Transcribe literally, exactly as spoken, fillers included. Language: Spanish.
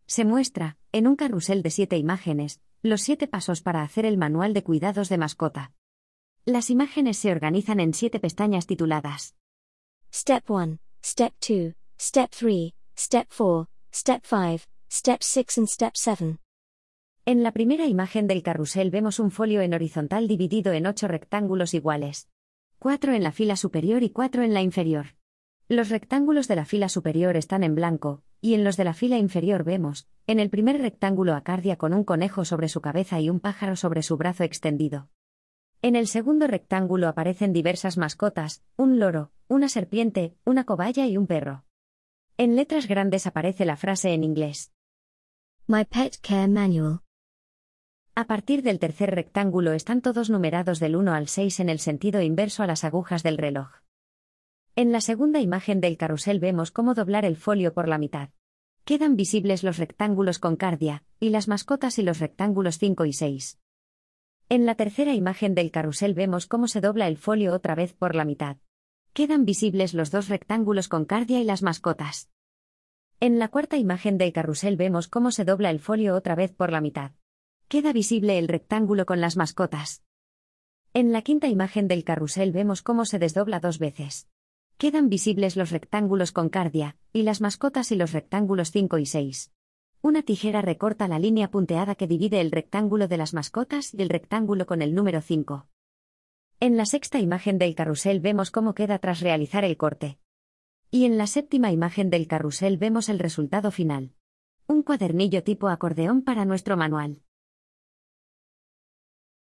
Se muestra, en un carrusel de siete imágenes, los siete pasos para hacer el manual de cuidados de mascota. Las imágenes se organizan en siete pestañas tituladas Step one, Step two, Step three, Step four, Step five, Step six and Step seven. En la primera imagen del carrusel vemos un folio en horizontal dividido en ocho rectángulos iguales. Cuatro en la fila superior y cuatro en la inferior. Los rectángulos de la fila superior están en blanco, y en los de la fila inferior vemos, en el primer rectángulo a Cardia con un conejo sobre su cabeza y un pájaro sobre su brazo extendido. En el segundo rectángulo aparecen diversas mascotas, un loro, una serpiente, una cobaya y un perro. En letras grandes aparece la frase en inglés My Pet Care Manual. A partir del tercer rectángulo están todos numerados del uno al seis en el sentido inverso a las agujas del reloj. En la segunda imagen del carrusel vemos cómo doblar el folio por la mitad. Quedan visibles los rectángulos con Cardia, y las mascotas y los rectángulos cinco y seis. En la tercera imagen del carrusel vemos cómo se dobla el folio otra vez por la mitad. Quedan visibles los dos rectángulos con Cardia y las mascotas. En la cuarta imagen del carrusel vemos cómo se dobla el folio otra vez por la mitad. Queda visible el rectángulo con las mascotas. En la quinta imagen del carrusel vemos cómo se desdobla dos veces. Quedan visibles los rectángulos con Cardia, y las mascotas y los rectángulos cinco y seis. Una tijera recorta la línea punteada que divide el rectángulo de las mascotas y el rectángulo con el número cinco. En la sexta imagen del carrusel vemos cómo queda tras realizar el corte. Y en la séptima imagen del carrusel vemos el resultado final. Un cuadernillo tipo acordeón para nuestro manual.